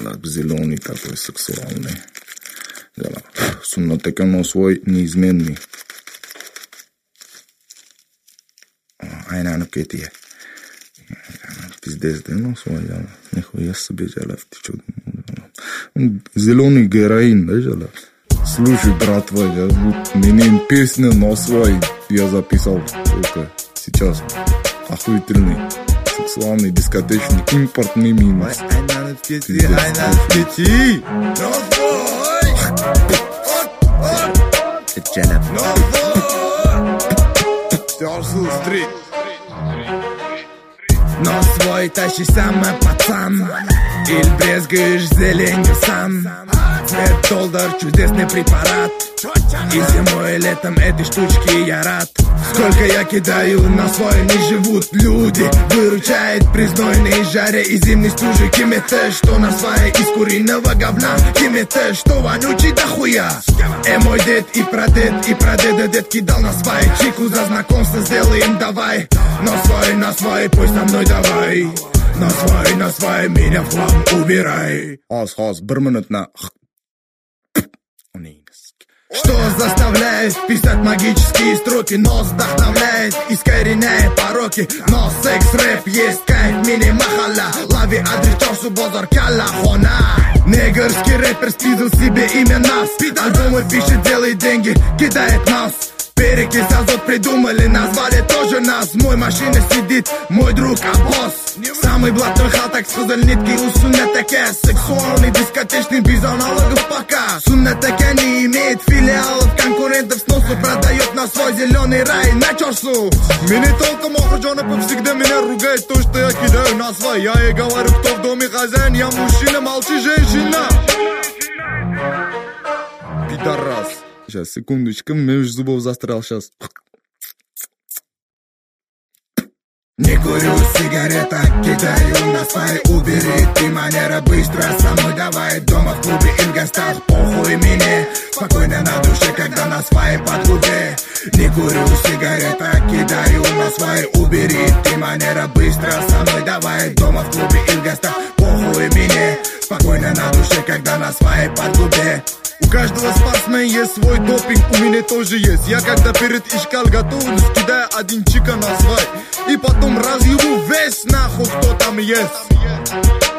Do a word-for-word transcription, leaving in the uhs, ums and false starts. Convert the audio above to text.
зеленый такой сексуальный. Суннатека, но свой неизменный. Айна кетия. Пиздец, да, ну свой, нихуя себе, жалав, ты чё? Зеленый героин, да, жалав? Слушай, брат твой, я мне песню на свой я записал только сейчас. Охуительный, сексуальный, дискотечный, импортный минус. Айна кетия, айна кетия. No boy. Жалав. No boy. Стёрсл стрит. Но свой тащи сам, пацан. Или брезгаешь зеленью сам. Цвет доллар, чудесный препарат. И зимой, и летом этой штучки я рад. Сколько я кидаю, на свой не живут люди. Выручает при знойной жаре и зимней стуже. Кимете, что на свае из куриного говна. Кимете, что вонючий дохуя. Э, мой дед и прадед, и прадеда дед кидал на свае. Чику за знакомство сделаем, давай. На свой, на свой, пусть со мной давай. На свой, на свой, меня в хлам убирай. Хас, хас, бір минут на... Что заставляет писать магические строки? Нос вдохновляет, искореняет пороки. Но секс-рэп есть кайф, мини-махала. Лови адрес, чорсу, бозар, калла, хона. Негрский рэпер спиздил себе имя нас. Альбомы пишет, делает деньги, кидает нас. Перекись азот придумали, назвали тоже нас. В мой машине сидит мой друг Аббос. Самый блатной халтак с нитки у Суннатека. Сексуальный, дискотечный, без аналогов пока. Суннатека не имеет филиалов, конкурентов с носу. Продает на свой зеленый рай, на чёрсу. Меня толком охраджонов всегда меня ругает то, что я кидаю на свой. Я ей говорю, кто в доме хозяин, я мужчина, молчи, женщина. Пидорас. Сейчас, секундочку, между зубов застрял, сейчас. Не курю сигарета, кидаю на свай. Убери ты манера быстро, со мной давай. Дома в клубе и в гостях, похуй мне. Спокойно на душе, когда на свай под губе. Не курю сигарета, кидаю на свай. Убери ты манера быстро, со мной давай. Дома в клубе и в гостях, похуй мне. Спокойно на душе, когда на свай под губе. У каждого спортсмена есть свой допинг, у меня тоже есть. Я когда перед Ишкал готовлюсь, кидаю один чика на свай. И потом разъебу весь нахуй, кто там есть.